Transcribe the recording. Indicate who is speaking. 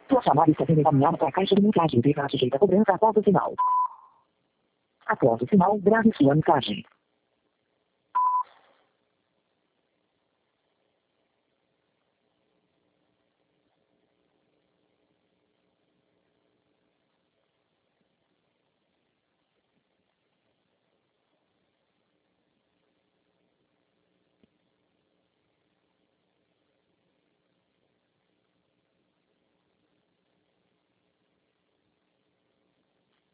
Speaker 1: Sua chamada está sendo encaminhada para a caixa de mensagem e será sujeita a cobrança após o sinal. Após o sinal, grave sua mensagem.